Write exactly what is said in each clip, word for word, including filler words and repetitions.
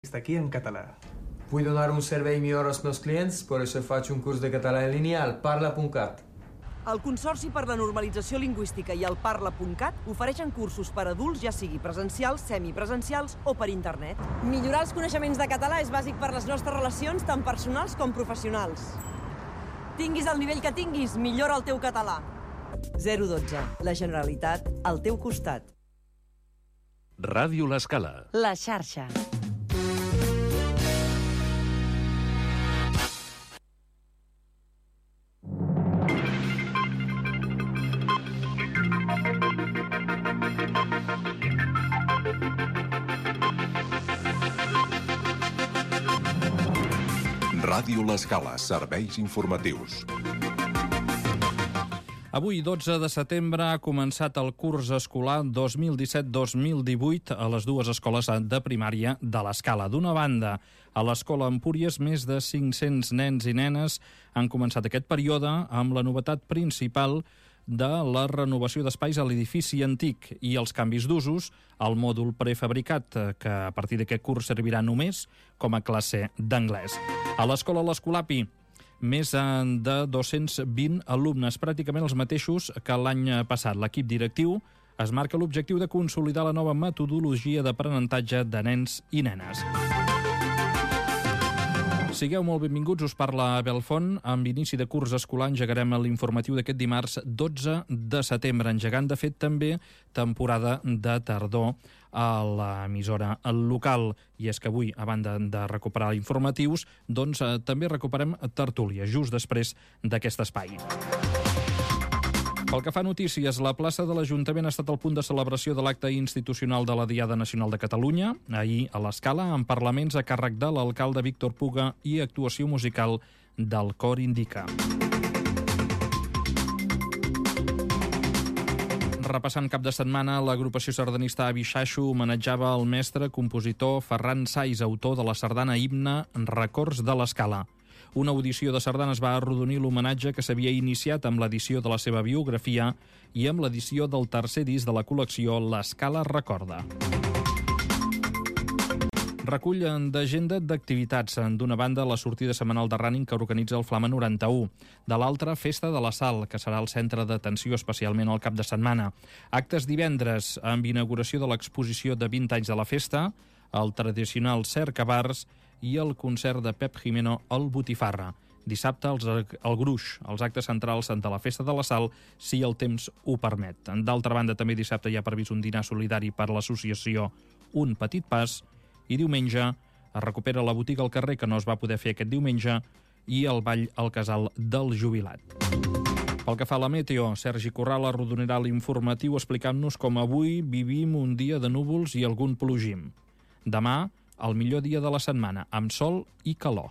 Està aquí en català. Vull donar un servei millor als meus clients, per això faig un curs de català en línia al parla punt cat. El Consorci per la Normalització Lingüística i el parla punt cat ofereixen cursos per a adults, ja sigui presencials, semipresencials o per internet. Millorar els coneixements de català és bàsic per les nostres relacions, tant personals com professionals. Tinguis el nivell que tinguis, millora el teu català. zero dotze. La Generalitat al teu costat. Ràdio L'Escala. La xarxa. Ràdio L'Escala, serveis informatius. Avui, dotze de setembre, ha començat el curs escolar dos mil disset dos mil divuit a les dues escoles de primària de l'Escala. D'una banda, a l'Escola Empúries, més de cinc-cents nens i nenes han començat aquest període amb la novetat principal de la renovació d'espais a l'edifici antic i els canvis d'usos al mòdul prefabricat, que a partir d'aquest curs servirà només com a classe d'anglès. A l'Escola L'Escolapi, més de dos-cents vint alumnes, pràcticament els mateixos que l'any passat. L'equip directiu es marca l'objectiu de consolidar la nova metodologia d'aprenentatge de nens i nenes. Sigueu molt benvinguts, us parla Abel Font. Amb inici de curs escolar engegarem l'informatiu d'aquest dimarts dotze de setembre, engegant de fet també temporada de tardor a l'emissora local. I és que avui, a banda de recuperar informatius, doncs eh, també recuperem tertúlia, just després d'aquest espai. Pel que fa a notícies, la plaça de l'Ajuntament ha estat el punt de celebració de l'acte institucional de la Diada Nacional de Catalunya. Ahir, a l'Escala, amb parlaments a càrrec de l'alcalde Víctor Puga i actuació musical del Cor Indica. Repassant cap de setmana, l'agrupació sardanista Avi Xaixo homenatjava el mestre compositor Ferran Saiz, autor de la sardana himne Records de l'Escala. Una audició de sardanes va arrodonir l'homenatge que s'havia iniciat amb l'edició de la seva biografia i amb l'edició del tercer disc de la col·lecció L'Escala Recorda. Recull d'agenda d'activitats. D'una banda, la sortida setmanal de running que organitza el Flama noranta-u. De l'altra, Festa de la Sal, que serà el centre d'atenció especialment al cap de setmana. Actes divendres, amb inauguració de l'exposició de vint anys de la festa, el tradicional cercabars i el concert de Pep Jimeno al Botifarra. Dissabte, els, el gruix, els actes centrals de la Festa de la Sal, si el temps ho permet. D'altra banda, també dissabte hi ha previst un dinar solidari per l'associació Un Petit Pas, i diumenge es recupera la botiga al carrer, que no es va poder fer aquest diumenge, i el ball al casal del jubilat. Pel que fa a la meteo, Sergi Corral arrodonirà l'informatiu explicant-nos com avui vivim un dia de núvols i algun plogim. Demà, el millor dia de la setmana, amb sol i calor.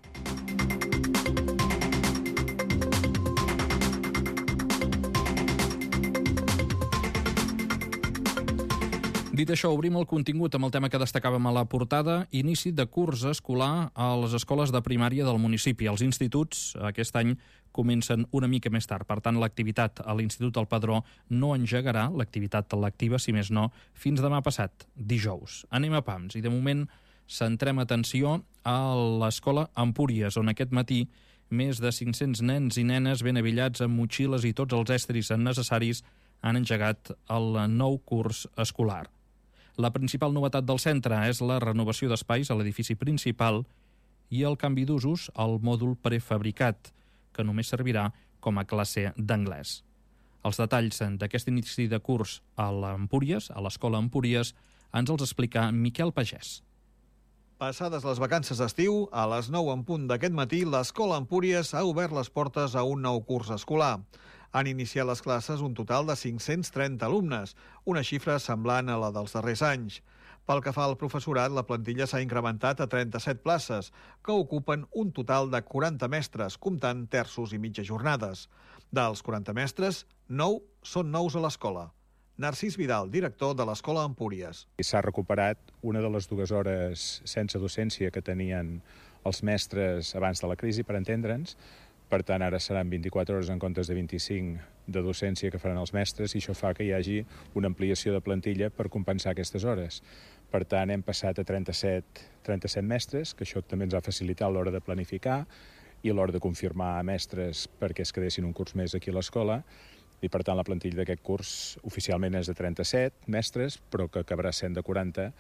Dit això, obrim el contingut amb el tema que destacàvem a la portada, inici de curs escolar a les escoles de primària del municipi. Els instituts aquest any comencen una mica més tard, per tant l'activitat a l'Institut del Padró no engegarà, l'activitat lectiva, si més no, fins demà passat, dijous. Anem a pams i de moment centrem atenció a l'escola Empúries, on aquest matí més de cinc-cents nens i nenes ben avillats amb motxilles i tots els estris necessaris han engegat el nou curs escolar. La principal novetat del centre és la renovació d'espais a l'edifici principal i el canvi d'usos al mòdul prefabricat, que només servirà com a classe d'anglès. Els detalls d'aquest inici de curs a l'Empúries, a l'escola Empúries, ens els explica Miquel Pagès. Passades les vacances d'estiu, a les nou en punt d'aquest matí, l'Escola Empúries ha obert les portes a un nou curs escolar. Han iniciat les classes un total de cinc-cents trenta alumnes, una xifra semblant a la dels darrers anys. Pel que fa al professorat, la plantilla s'ha incrementat a trenta-set places, que ocupen un total de quaranta mestres, comptant terços i mitja jornades. Dels quaranta mestres, nou són nous a l'escola. Narcís Vidal, director de l'Escola Empúries. S'ha recuperat una de les dues hores sense docència que tenien els mestres abans de la crisi, per entendre'ns, Per tant, ara seran vint-i-quatre hores en comptes de vint-i-cinc de docència que faran els mestres, i això fa que hi hagi una ampliació de plantilla per compensar aquestes hores. Per tant, hem passat a trenta-set, trenta-set mestres, que això també ens ha facilitat a l'hora de planificar i a l'hora de confirmar mestres perquè es quedessin un curs més aquí a l'escola, i per tant la plantilla d'aquest curs oficialment és de trenta-set mestres, però que acabarà sent de quaranta,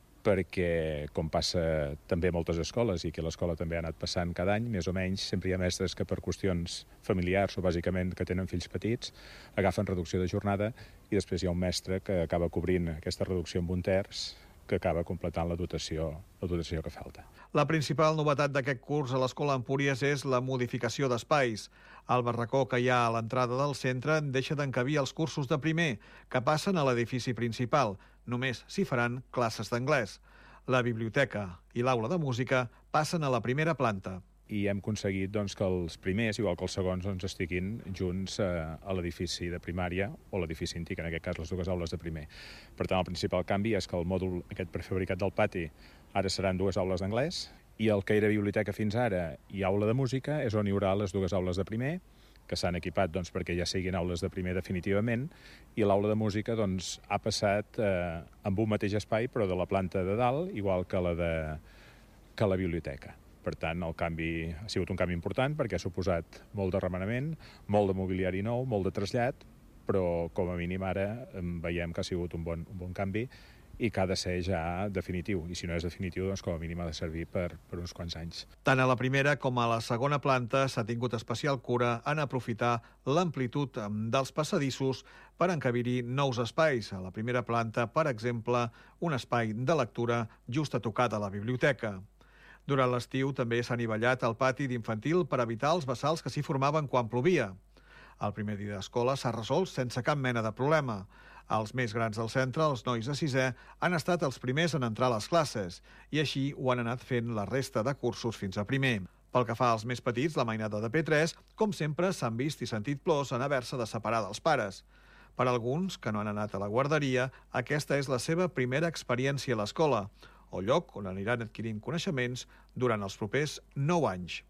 perquè, com passa també a moltes escoles, i que l'escola també ha anat passant cada any, més o menys, sempre hi ha mestres que per qüestions familiars o bàsicament que tenen fills petits, agafen reducció de jornada, i després hi ha un mestre que acaba cobrint aquesta reducció amb un terç, que acaba completant la dotació, la dotació que falta. La principal novetat d'aquest curs a l'Escola Empúries és la modificació d'espais. El barracó que hi ha a l'entrada del centre deixa d'encabir els cursos de primer, que passen a l'edifici principal. Només s'hi faran classes d'anglès. La biblioteca i l'aula de música passen a la primera planta. I hem aconseguit doncs, que els primers, igual que els segons, doncs, estiguin junts eh, a l'edifici de primària o l'edifici antic, en aquest cas les dues aules de primer. Per tant, el principal canvi és que el mòdul aquest prefabricat del pati ara seran dues aules d'anglès, i el que era biblioteca fins ara i aula de música és on hi haurà les dues aules de primer, que s'han equipat doncs, perquè ja siguin aules de primer definitivament, i l'aula de música doncs, ha passat eh, amb un mateix espai, però de la planta de dalt, igual que la, de, que la biblioteca. Per tant, el canvi ha sigut un canvi important perquè ha suposat molt de remenament, molt de mobiliari nou, molt de trasllat, però com a mínim ara veiem que ha sigut un bon, un bon canvi i que ha de ser ja definitiu. I si no és definitiu, doncs com a mínim ha de servir per, per uns quants anys. Tant a la primera com a la segona planta s'ha tingut especial cura en aprofitar l'amplitud dels passadissos per encabir-hi nous espais. A la primera planta, per exemple, un espai de lectura just a tocar de la biblioteca. Durant l'estiu també s'ha anivellat el pati d'infantil per evitar els bassals que s'hi formaven quan plovia. El primer dia d'escola s'ha resolt sense cap mena de problema. Els més grans del centre, els nois de sisè, han estat els primers en entrar a les classes i així ho han anat fent la resta de cursos fins a primer. Pel que fa als més petits, la mainada de P tres, com sempre, s'han vist i sentit plors en haver-se de separar dels pares. Per alguns, que no han anat a la guarderia, aquesta és la seva primera experiència a l'escola, o lloc on aniran adquirint coneixements durant els propers nou anys.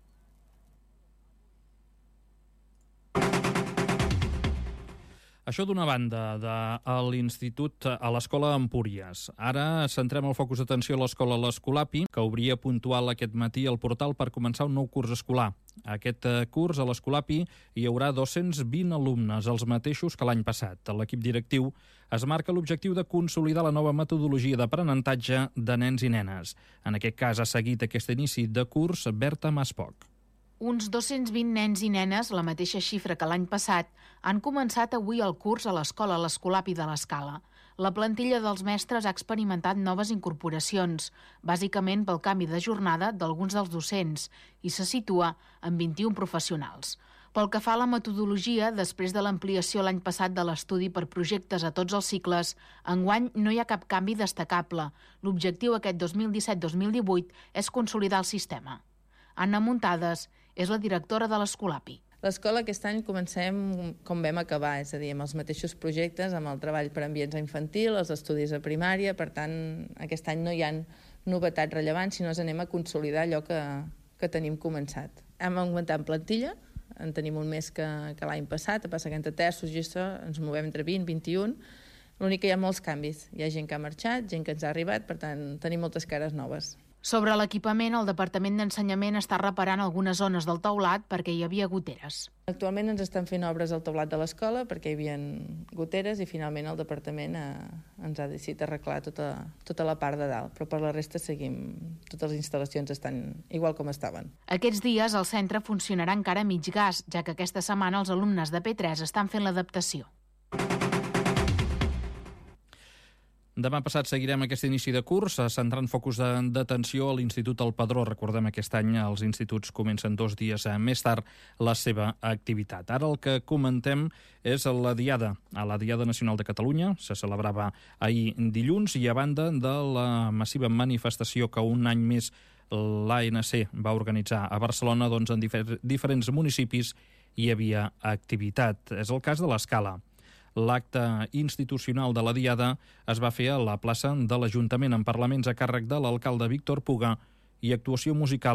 Això d'una banda de l'institut a l'Escola Empúries. Ara centrem el focus d'atenció a l'Escola l'Escolapi, que obria puntual aquest matí el portal per començar un nou curs escolar. Aquest curs a l'Escolapi hi haurà dos-cents vint alumnes, els mateixos que l'any passat. L'equip directiu es marca l'objectiu de consolidar la nova metodologia d'aprenentatge de nens i nenes. En aquest cas ha seguit aquest inici de curs Berta Maspoc. Uns dos-cents vint nens i nenes, la mateixa xifra que l'any passat, han començat avui el curs a l'escola l'Escolapi de l'Escala. La plantilla dels mestres ha experimentat noves incorporacions, bàsicament pel canvi de jornada d'alguns dels docents, i se situa en vint-i-un professionals. Pel que fa a la metodologia, després de l'ampliació l'any passat de l'estudi per projectes a tots els cicles, enguany no hi ha cap canvi destacable. L'objectiu aquest dos mil disset dos mil divuit és consolidar el sistema. Anna Muntades és la directora de l'Escolapi. L'escola aquest any comencem com vam acabar, és a dir, amb els mateixos projectes, amb el treball per ambients a infantil, els estudis a primària, per tant, aquest any no hi ha novetats rellevants, sinó que anem a consolidar allò que, que tenim començat. Hem augmentat en plantilla, en tenim un més que, que l'any passat, a passar que entre terços i això ens movem entre vint i vint-i-un, l'únic que hi ha molts canvis. Hi ha gent que ha marxat, gent que ens ha arribat, per tant, tenim moltes cares noves. Sobre l'equipament, el Departament d'Ensenyament està reparant algunes zones del teulat perquè hi havia goteres. Actualment ens estan fent obres al teulat de l'escola perquè hi havia goteres i finalment el Departament eh, ens ha decidit arreglar tota, tota la part de dalt, però per la resta seguim, totes les instal·lacions estan igual com estaven. Aquests dies el centre funcionarà encara a mig gas, ja que aquesta setmana els alumnes de P tres estan fent l'adaptació. Demà passat seguirem aquest inici de curs, centrant focus d'atenció a l'Institut El Padró. Recordem, aquest any els instituts comencen dos dies més tard la seva activitat. Ara el que comentem és la Diada, a la Diada Nacional de Catalunya. Se celebrava ahir dilluns i a banda de la massiva manifestació que un any més l'A N C va organitzar a Barcelona, doncs en difer- diferents municipis hi havia activitat. És el cas de l'Escala. L'acte institucional de la Diada es va fer a la plaça de l'Ajuntament amb parlaments a càrrec de l'alcalde Víctor Puga i actuació musical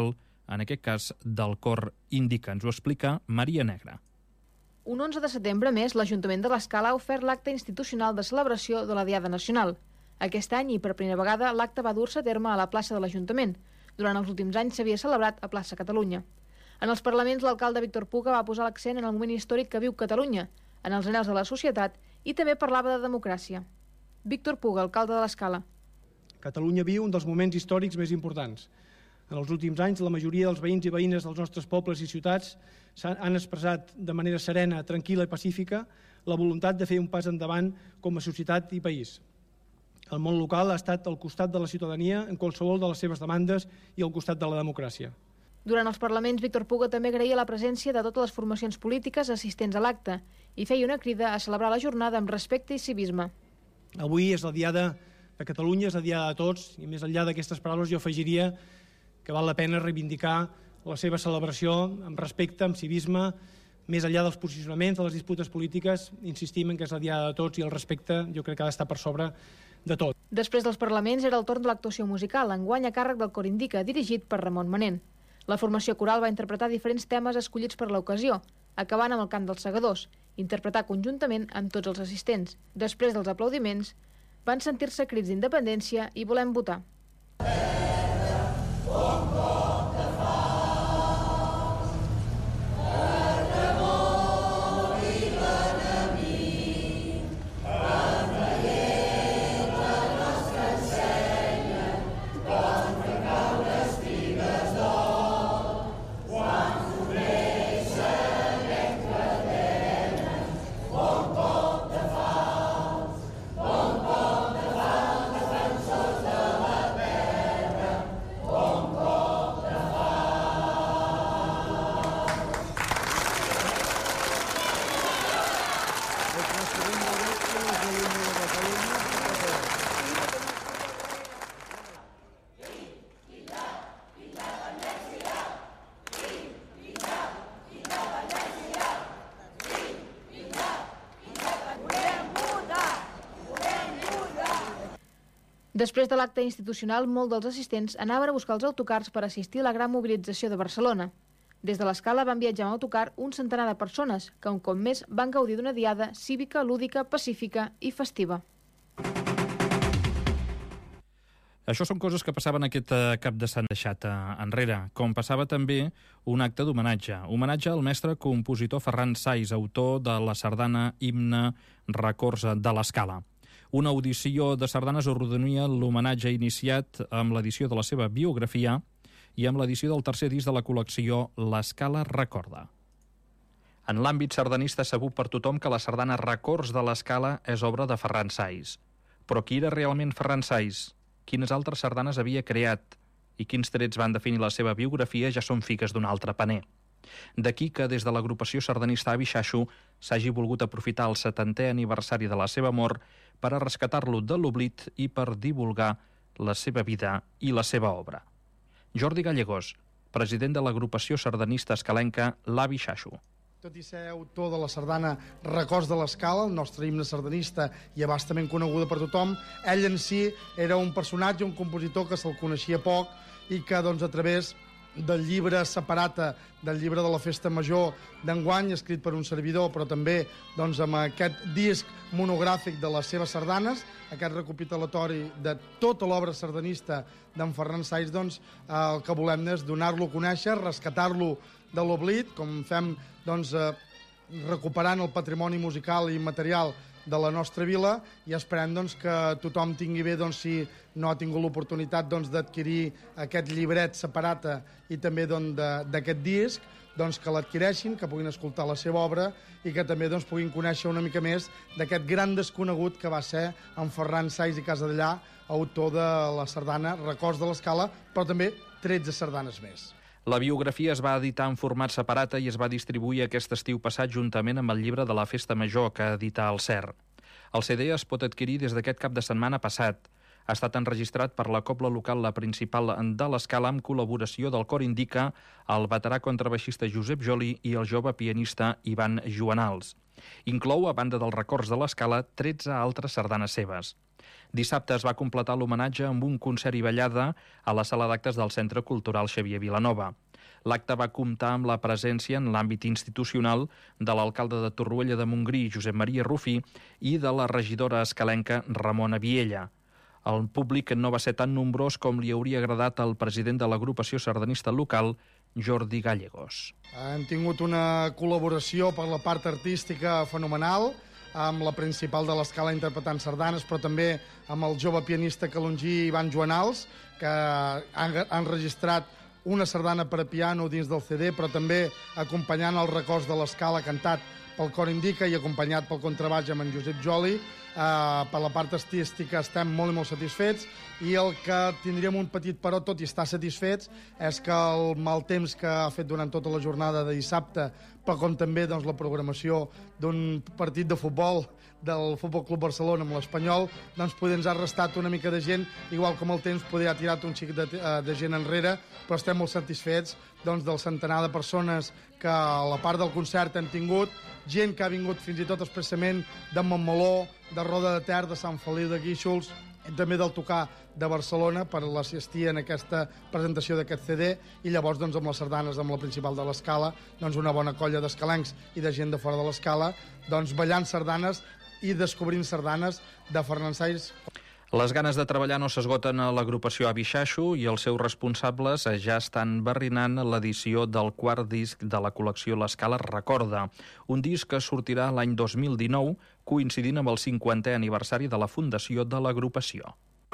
en aquest cas del cor Indica. Ens ho explica Maria Negra. Un onze de setembre més, l'Ajuntament de l'Escala ha ofert l'acte institucional de celebració de la Diada Nacional. Aquest any, i per primera vegada, l'acte va dur-se a terme a la plaça de l'Ajuntament. Durant els últims anys s'havia celebrat a plaça Catalunya. En els parlaments, l'alcalde Víctor Puga va posar l'accent en el moment històric que viu Catalunya, en els anhels de la societat, i també parlava de democràcia. Víctor Puga, alcalde de l'Escala. Catalunya viu un dels moments històrics més importants. En els últims anys, la majoria dels veïns i veïnes dels nostres pobles i ciutats han expressat de manera serena, tranquil·la i pacífica la voluntat de fer un pas endavant com a societat i país. El món local ha estat al costat de la ciutadania en qualsevol de les seves demandes i al costat de la democràcia. Durant els parlaments, Víctor Puga també agraïa la presència de totes les formacions polítiques assistents a l'acte i feia una crida a celebrar la jornada amb respecte i civisme. Avui és la Diada de Catalunya, és la Diada de tots, i més enllà d'aquestes paraules jo afegiria que val la pena reivindicar la seva celebració amb respecte, amb civisme, més enllà dels posicionaments, de les disputes polítiques, insistim en que és la Diada de tots i el respecte jo crec que ha d'estar per sobre de tot. Després dels parlaments era el torn de l'actuació musical, enguany a càrrec del Cor Indica, dirigit per Ramon Manent. La formació coral va interpretar diferents temes escollits per l'ocasió, acabant amb el cant dels segadors, interpretar conjuntament amb tots els assistents. Després dels aplaudiments, van sentir-se crits d'independència i volem votar. Després de l'acte institucional, molts dels assistents anaven a buscar els autocars per assistir a la gran mobilització de Barcelona. Des de l'Escala van viatjar amb autocar un centenar de persones que, un cop més, van gaudir d'una diada cívica, lúdica, pacífica i festiva. Això són coses que passaven aquest cap de Sant deixat enrere, com passava també un acte d'homenatge. Homenatge al mestre compositor Ferran Sais, autor de la sardana Himne Records de l'Escala. Una audició de sardanes arrodonia l'homenatge iniciat amb l'edició de la seva biografia i amb l'edició del tercer disc de la col·lecció L'Escala Recorda. En l'àmbit sardanista és sabut per tothom que la sardana Records de l'Escala és obra de Ferran Sais. Però qui era realment Ferran Sais? Quines altres sardanes havia creat? I quins trets van definir la seva biografia ja són figues d'un altre paner. D'aquí que des de l'agrupació sardanista Avi Xaxo s'hagi volgut aprofitar el setantè aniversari de la seva mort per a rescatar-lo de l'oblit i per divulgar la seva vida i la seva obra. Jordi Gallegos, president de l'agrupació sardanista escalenca l'Avi Xaxo. Tot i ser autor de la sardana Records de l'Escala, el nostre himne sardanista i abastament coneguda per tothom, ell en si era un personatge, un compositor que se'l coneixia poc i que doncs, a través del llibre separata, del llibre de la Festa Major d'enguany, escrit per un servidor, però també doncs, amb aquest disc monogràfic de les seves sardanes, aquest recopilatori de tota l'obra sardanista d'en Ferran Sais, doncs, eh, el que volem és donar-lo a conèixer, rescatar-lo de l'oblit, com fem doncs, eh, recuperant el patrimoni musical i material de la nostra vila, i esperem doncs, que tothom tingui bé, doncs, si no ha tingut l'oportunitat doncs, d'adquirir aquest llibret separat i també doncs, d'aquest disc, doncs, que l'adquireixin, que puguin escoltar la seva obra i que també doncs, puguin conèixer una mica més d'aquest gran desconegut que va ser en Ferran Sais i Casadellà, autor de la sardana Records de l'Escala, però també tretze sardanes més. La biografia es va editar en format separat i es va distribuir aquest estiu passat juntament amb el llibre de la Festa Major que edita el C E R. El C D es pot adquirir des d'aquest cap de setmana passat. Ha estat enregistrat per la cobla local La Principal de l'Escala amb col·laboració del Cor Indica, el veterà contrabaixista Josep Joli i el jove pianista Ivan Joanals. Inclou, a banda dels Records de l'Escala, tretze altres sardanes seves. Dissabte es va completar l'homenatge amb un concert i ballada a la sala d'actes del Centre Cultural Xavier Vilanova. L'acte va comptar amb la presència en l'àmbit institucional de l'alcalde de Torroella de Montgrí, Josep Maria Rufí, i de la regidora escalenca Ramona Viella. El públic no va ser tan nombrós com li hauria agradat al president de l'agrupació sardanista local, Jordi Gallegos. Hem tingut una col·laboració per la part artística fenomenal, amb la principal de l'Escala interpretant sardanes, però també amb el jove pianista calongí Ivan Joanals, que han, han registrat una sardana per a piano dins del C D, però també acompanyant el records de l'Escala cantat pel cor Indica i acompanyat pel contrabaix amb en Josep Joli. Uh, per la part artística estem molt i molt satisfets, i el que tindríem un petit però, tot i estar satisfets, és que el mal temps que ha fet durant tota la jornada de dissabte, però com també doncs, la programació d'un partit de futbol del Futbol Club Barcelona amb l'Espanyol, doncs poder ens ha restat una mica de gent, igual com el temps poder ha tirat un xic de, de gent enrere, però estem molt satisfets doncs, del centenar de persones que a la part del concert hem tingut, gent que ha vingut fins i tot expressament de Montmeló, de Roda de Ter, de Sant Feliu de Guíxols, i també del Tocar de Barcelona per l'assistir en aquesta presentació d'aquest C D, i llavors doncs, amb les sardanes, amb la principal de l'Escala, doncs una bona colla d'escalencs i de gent de fora de l'Escala, doncs ballant sardanes i descobrint sardanes de Fernan Sais. Les ganes de treballar no s'esgoten a l'agrupació Abixaixo i els seus responsables ja estan barrinant l'edició del quart disc de la col·lecció L'Escala Recorda, un disc que sortirà l'any dos mil dinou, coincidint amb el cinquantè aniversari de la fundació de l'agrupació.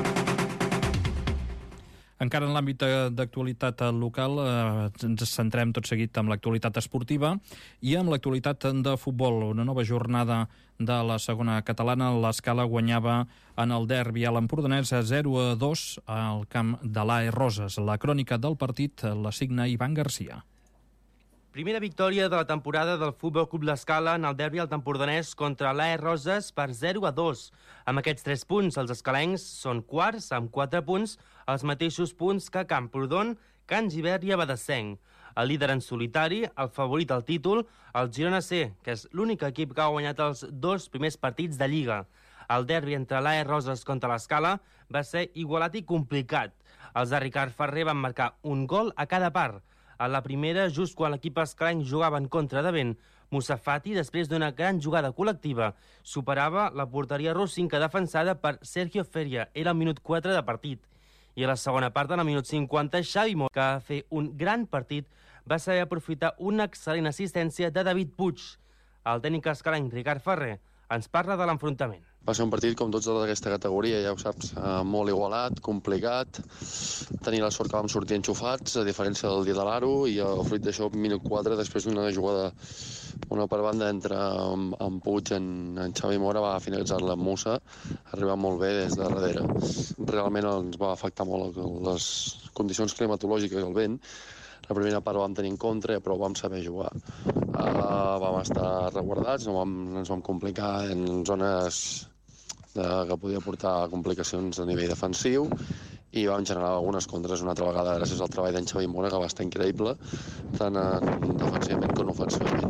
Encara en l'àmbit d'actualitat local, eh, ens centrem tot seguit amb l'actualitat esportiva i amb l'actualitat de futbol. Una nova jornada de la segona catalana, l'Escala guanyava en el derbi a l'Empordanès a zero a dos al camp de l'A E Roses. La crònica del partit la signa Ivan Garcia. Primera victòria de la temporada del Futbol Club L'Escala en el derbi al Empordanès contra l'A E Roses per zero a dos. Amb aquests tres punts, els escalencs són quarts amb quatre punts, els mateixos punts que Camprodon, Can Gibert i Abadessenc. El líder en solitari, el favorit al títol, el Girona C, que és l'únic equip que ha guanyat els dos primers partits de Lliga. El derbi entre l'A E Roses contra l'Escala va ser igualat i complicat. Els de Ricard Ferrer van marcar un gol a cada part. A la primera, just quan l'equip escalenc jugava en contra de vent, Moussa Fati, després d'una gran jugada col·lectiva, superava la porteria rossinca defensada per Sergio Feria. Era el minut quatre de partit. I a la segona part, en el minut cinquanta, Xavi Mora, que va fer un gran partit, va saber aprofitar una excel·lent assistència de David Puig. El tècnic escalenc Ricard Ferrer ens parla de l'enfrontament. Va ser un partit, com tots d'aquesta categoria, ja ho saps, molt igualat, complicat. Tenir la sort que vam sortir enxufats, a diferència del dia de l'Aro, i el fruit d'això, minut quatre, després d'una jugada, una per banda entre en, en Puig i en, en Xavi Mora, va finalitzar-la amb Moussa, arribar molt bé des de darrere. Realment ens va afectar molt les condicions climatològiques i el vent. La primera part vam tenir en contra, però vam saber jugar. Uh, vam estar resguardats, no vam, no ens vam complicar en zones de, que podia portar complicacions a nivell defensiu, i vam generar algunes contres una altra vegada gràcies al treball d'en Xavi Mora, que va estar increïble, tant en defensivament com ofensivament.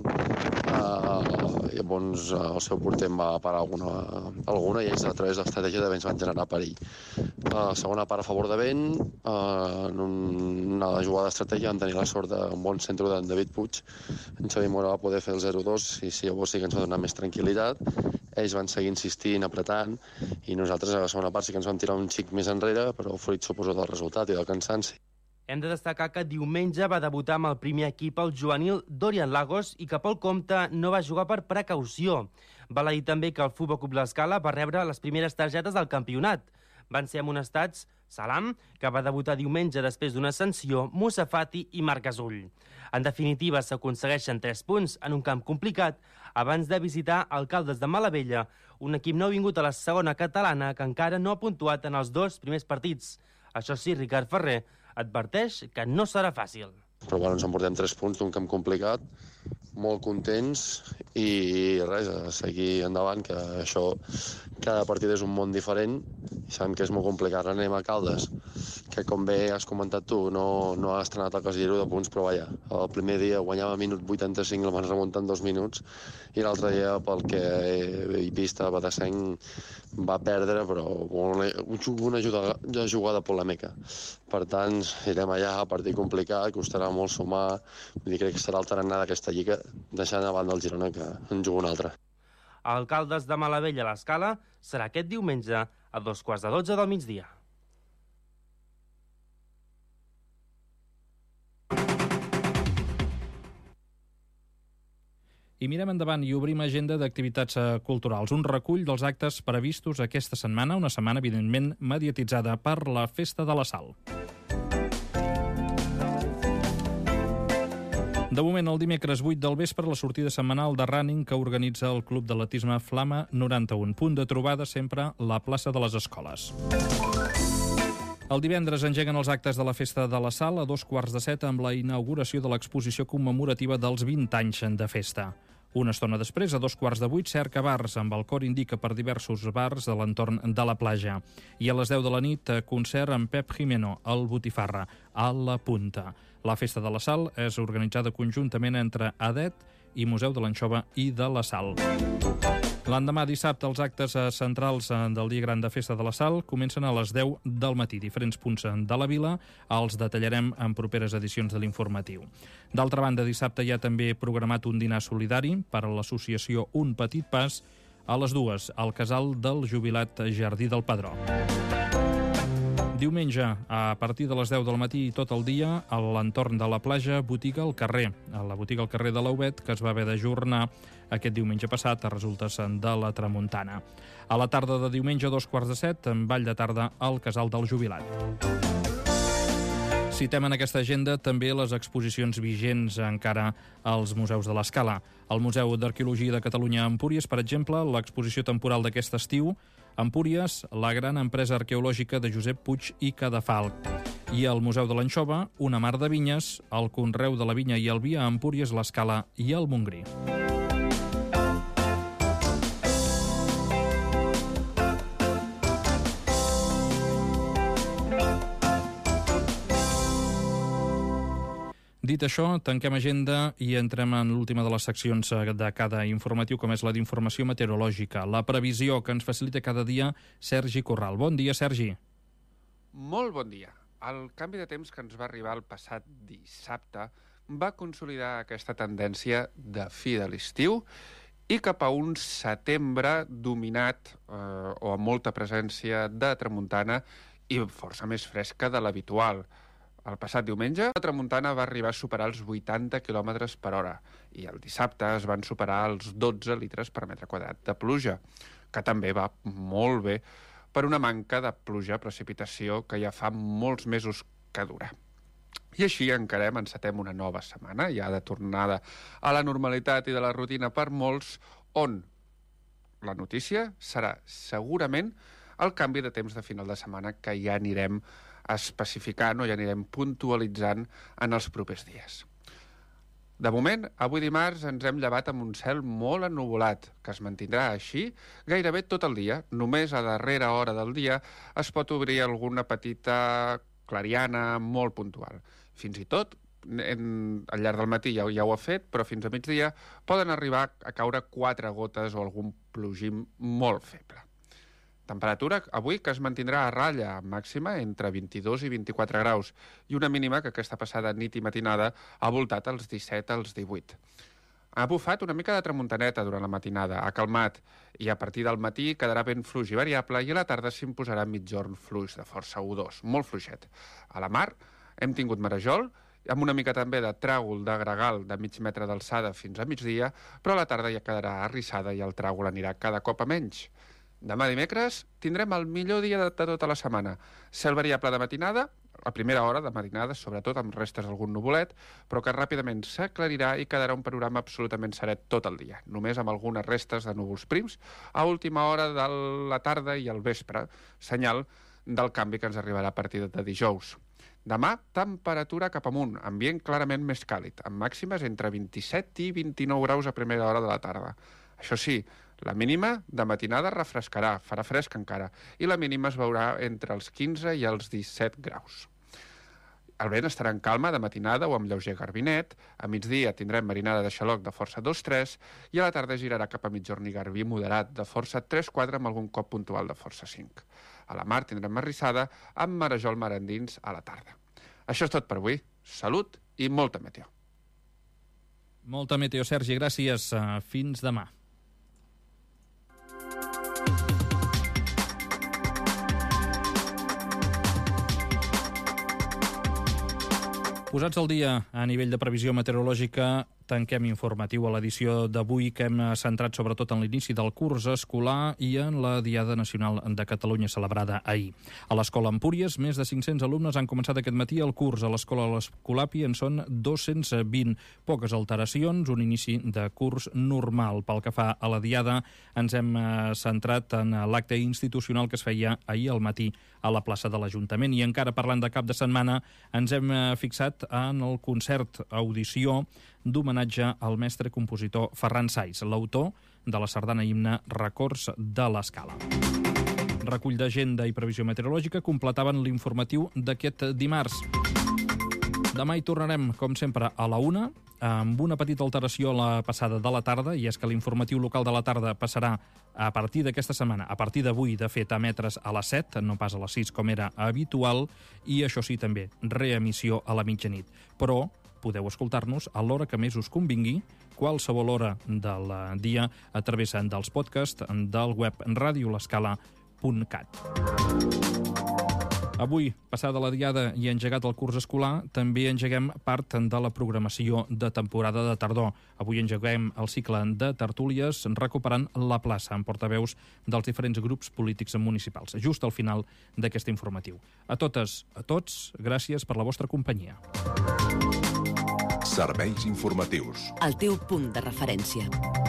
Uh, llavors uh, el seu porter em va parar alguna, alguna i ells a través de l'estratègia de vents van generar perill. La uh, segona part a favor de vent, uh, en una jugada d'estratègia vam tenir la sort d'un bon centre de David Puig. En Xavi Mora va poder fer el zero dos i si llavors sí que ens va donar més tranquil·litat. Ells van seguir insistint, apretant, i nosaltres a la segona part sí que ens vam tirar un xic més enrere, però fruit suposo del resultat i del cansanci. Hem de destacar que diumenge va debutar amb el primer equip el juvenil Dorian Lagos i que pel compte no va jugar per precaució. Val a dir també que el Futbol Club L'Escala va rebre les primeres targetes del campionat. Van ser amonestats Salam, que va debutar diumenge després d'una sanció, Moussa Fati i Marc Gasull. En definitiva, s'aconsegueixen tres punts en un camp complicat abans de visitar Alcaldes de Malavella, un equip nou vingut a la segona catalana que encara no ha puntuat en els dos primers partits. Això sí, Ricard Ferrer adverteix que no serà fàcil. Però bueno, ens emportem tres punts d'un camp complicat, molt contents i res, a seguir endavant, que això, cada partit és un món diferent i sabem que és molt complicat. Ara anem a Caldes, que com bé has comentat tu, no, no ha estrenat el casillero de punts, però vaja, el primer dia guanyava a minut vuitanta-cinc, el van remuntar en dos minuts, i l'altre dia, pel que he vist a Batassenc, va perdre, però una, una jugada, una jugada polèmica. Per tant, irem allà, partit complicat, costarà molt sumar, vull dir, crec que serà el tarannà d'aquesta lliga, deixant a banda el Girona, que en juga un altre. El Caldes de Malavella a l'Escala serà aquest diumenge a dos quarts de dotze del migdia. I mirem endavant i obrim agenda d'activitats culturals. Un recull dels actes previstos aquesta setmana, una setmana evidentment mediatitzada per la Festa de la Sal. De moment, el dimecres vuit del vespre, la sortida setmanal de running que organitza el Club d'Atletisme Flama noranta-un. Punt de trobada sempre la plaça de les Escoles. El divendres engeguen els actes de la Festa de la Sal a dos quarts de set amb la inauguració de l'exposició commemorativa dels vint anys de festa. Una estona després, a dos quarts de vuit, cerca bars amb el cor indica per diversos bars de l'entorn de la platja. I a les deu de la nit, concert amb Pep Jimeno, el Botifarra, a la Punta. La Festa de la Sal és organitzada conjuntament entre A D E T i Museu de l'Anxova i de la Sal. L'endemà dissabte, els actes centrals del Dia Gran de Festa de la Sal comencen a les deu del matí. Diferents punts de la vila els detallarem en properes edicions de l'informatiu. D'altra banda, dissabte hi ha també programat un dinar solidari per a l'associació Un Petit Pas a les dues, al casal del jubilat Jardí del Padró. Diumenge, a partir de les deu del matí i tot el dia, a l'entorn de la platja, botiga al carrer, a la botiga al carrer de l'Aubet, que es va haver d'ajornar aquest diumenge passat a resultes de la tramuntana. A la tarda de diumenge, a dos quarts de set, en ball de tarda al casal del jubilat. Citem en aquesta agenda també les exposicions vigents encara als museus de l'Escala. Al Museu d'Arqueologia de Catalunya a Empúries, per exemple, l'exposició temporal d'aquest estiu, Empúries, la gran empresa arqueològica de Josep Puig i Cadafalch. I al Museu de l'Anxova, una mar de vinyes, el conreu de la vinya i el vi a Empúries, l'Escala i el Montgrí. Dit això, tanquem agenda i entrem en l'última de les seccions de cada informatiu, com és la d'informació meteorològica. La previsió que ens facilita cada dia Sergi Corral. Bon dia, Sergi. Molt bon dia. El canvi de temps que ens va arribar el passat dissabte va consolidar aquesta tendència de fi de l'estiu i cap a un setembre dominat eh, o amb molta presència de tramuntana i força més fresca de l'habitual. El passat diumenge, la tramuntana va arribar a superar els vuitanta quilòmetres per hora i el dissabte es van superar els dotze litres per metre quadrat de pluja, que també va molt bé per una manca de pluja, precipitació, que ja fa molts mesos que dura. I així encarem, encetem una nova setmana, ja de tornada a la normalitat i de la rutina per molts, on la notícia serà segurament el canvi de temps de final de setmana que ja anirem especificant o ja anirem puntualitzant en els propers dies. De moment, avui dimarts ens hem llevat amb un cel molt ennuvolat, que es mantindrà així gairebé tot el dia. Només a darrera hora del dia es pot obrir alguna petita clariana molt puntual. Fins i tot, en, al llarg del matí ja, ja ho ha fet, però fins a migdia poden arribar a caure quatre gotes o algun plogim molt feble. Temperatura avui que es mantindrà a ratlla màxima entre vint-i-dos i vint-i-quatre graus i una mínima que aquesta passada nit i matinada ha voltat als disset als divuit. Ha bufat una mica de tramuntaneta durant la matinada, ha calmat i a partir del matí quedarà ben fluix i variable i a la tarda s'imposarà mitjorn fluix de força udós, molt fluixet. A la mar hem tingut marejol amb una mica també de tràgol de gregal de mig metre d'alçada fins a migdia, però a la tarda ja quedarà arrissada i el tràgol anirà cada cop a menys. Demà dimecres tindrem el millor dia de, de tota la setmana. Cel variable de matinada, a primera hora de matinada, sobretot amb restes d'algun nuvolet, però que ràpidament s'aclarirà i quedarà un panorama absolutament seret tot el dia, només amb algunes restes de núvols prims a última hora de la tarda i al vespre, senyal del canvi que ens arribarà a partir de dijous. Demà, temperatura cap amunt, ambient clarament més càlid, amb màximes entre vint-i-set i vint-i-nou graus a primera hora de la tarda. Això sí, la mínima de matinada refrescarà, farà fresc encara, i la mínima es veurà entre els quinze i els disset graus. El vent estarà en calma de matinada o amb lleuger garbinet, a migdia tindrem marinada de xaloc de força dos tres i a la tarda girarà cap a mitjorn i garbí moderat de força tres quatre amb algun cop puntual de força cinc. A la mar tindrem marrissada amb marejol mar endins a la tarda. Això és tot per avui. Salut i molta meteo. Molta meteo, Sergi. Gràcies. Fins demà. Posats al dia a nivell de previsió meteorològica, tanquem informatiu a l'edició d'avui que hem centrat sobretot en l'inici del curs escolar i en la Diada Nacional de Catalunya celebrada ahir. A l'Escola Empúries, més de cinc-cents alumnes han començat aquest matí el curs. A l'Escola L'Escolapi en són dos-cents vint. Poques alteracions, un inici de curs normal. Pel que fa a la Diada, ens hem centrat en l'acte institucional que es feia ahir al matí a la plaça de l'Ajuntament. I encara parlant de cap de setmana, ens hem fixat en el concert audició d'homenatge al mestre compositor Ferran Sais, l'autor de la sardana himne Records de l'Escala. Recull d'agenda i previsió meteorològica completaven l'informatiu d'aquest dimarts. Demà hi tornarem, com sempre, a la una, amb una petita alteració a la passada de la tarda, i és que l'informatiu local de la tarda passarà a partir d'aquesta setmana, a partir d'avui, de fet, a emetre's a les set, no pas a les sis com era habitual, i això sí, també, reemissió a la mitjanit. Però podeu escoltar-nos a l'hora que més us convingui, qualsevol hora del dia, a través dels podcasts del web radio l'escala punt cat. Avui, passada la Diada i engegat el curs escolar, també engeguem part de la programació de temporada de tardor. Avui engeguem el cicle de tertúlies recuperant la plaça amb portaveus dels diferents grups polítics municipals, just al final d'aquest informatiu. A totes, a tots, gràcies per la vostra companyia. Serveis informatius. El teu punt de referència.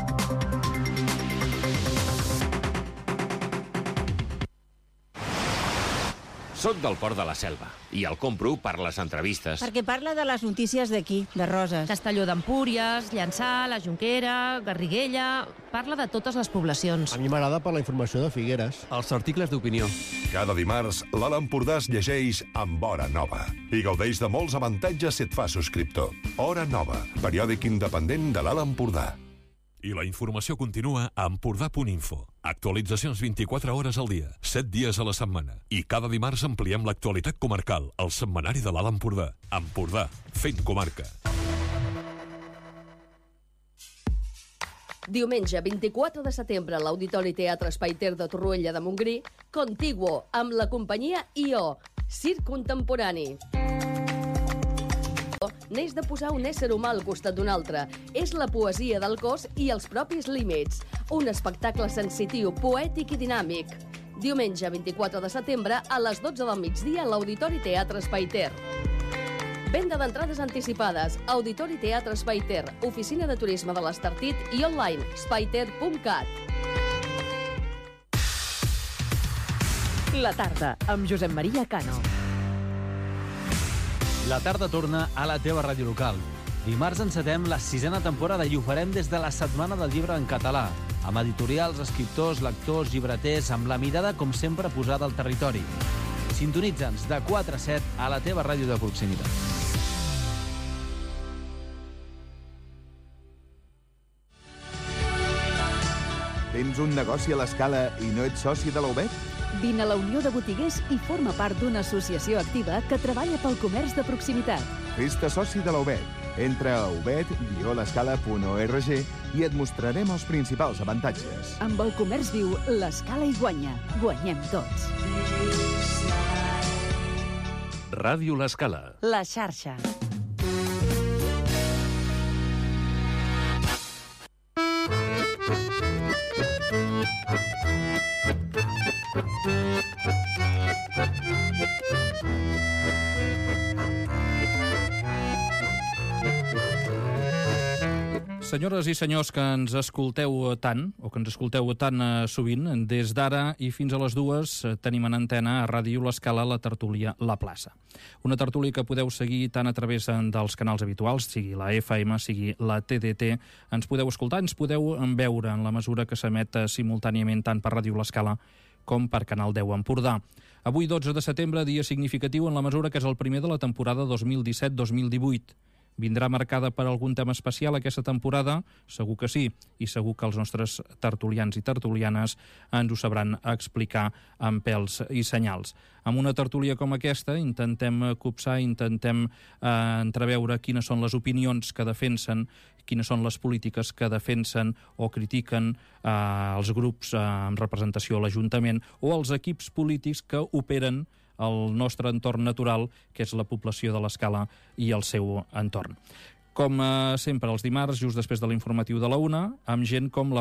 Soc del Port de la Selva i el compro per les entrevistes. Perquè parla de les notícies d'aquí, de Roses. Castelló d'Empúries, Llançà, la Jonquera, Garriguella... Parla de totes les poblacions. A mi m'agrada per la informació de Figueres. Els articles d'opinió. Cada dimarts, l'Alt Empordà es llegeix amb Hora Nova i gaudeix de molts avantatges si et fa subscriptor. Hora Nova, periòdic independent de l'Alt Empordà. I la informació continua a empordà punt info. Actualitzacions vint-i-quatre hores al dia, set dies a la setmana. I cada dimarts ampliem l'actualitat comarcal al setmanari de l'Alt Empordà. Empordà, fent comarca. Diumenge vint-i-quatre de setembre a l'Auditori Teatre Espai Ter de Torroella de Montgrí, Contiguo, amb la companyia I O, Circ Contemporani. Neix de posar un ésser humà al costat d'un altre. És la poesia del cos i els propis límits. Un espectacle sensitiu, poètic i dinàmic. Diumenge vint-i-quatre de setembre a les dotze del migdia a l'Auditori Teatre Espai Ter. Venda d'entrades anticipades. Auditori Teatre Espai Ter, oficina de turisme de l'Estartit i online espaiter punt cat. La tarda, amb Josep Maria Cano. La tarda torna a la teva ràdio local. Dimarts encetem la sisena temporada i ho farem des de la Setmana del Llibre en català, amb editorials, escriptors, lectors, llibreters, amb la mirada, com sempre, posada al territori. Sintonitza'ns de quatre a set a la teva ràdio de proximitat. Tens un negoci a l'Escala i no ets soci de la U B E T? Vine a la Unió de Botiguers i forma part d'una associació activa que treballa pel comerç de proximitat. Fes-te soci de la U B E T. Entra a u b e t guió l'escala punt org i et mostrarem els principals avantatges. Amb el comerç viu, l'Escala hi guanya. Guanyem tots. Ràdio L'Escala. La xarxa. Senyores i senyors que ens escolteu tant, o que ens escolteu tan eh, sovint, des d'ara i fins a les dues eh, tenim en antena a Ràdio L'Escala la tertúlia La Plaça. Una tertúlia que podeu seguir tant a través dels canals habituals, sigui la F M, sigui la T D T. Ens podeu escoltar, ens podeu veure en la mesura que s'emet simultàniament tant per Ràdio L'Escala com per Canal deu Empordà. Avui, dotze de setembre, dia significatiu en la mesura que és el primer de la temporada dos mil disset dos mil divuit. Vindrà marcada per algun tema especial aquesta temporada? Segur que sí, i segur que els nostres tertulians i tertulianes ens ho sabran explicar amb pèls i senyals. Amb una tertúlia com aquesta intentem copsar, intentem eh, entreveure quines són les opinions que defensen, quines són les polítiques que defensen o critiquen eh, els grups eh, amb representació a l'Ajuntament o els equips polítics que operen el nostre entorn natural, que és la població de l'Escala i el seu entorn. Com eh, sempre, els dimarts, just després de l'informatiu de la una, amb gent com la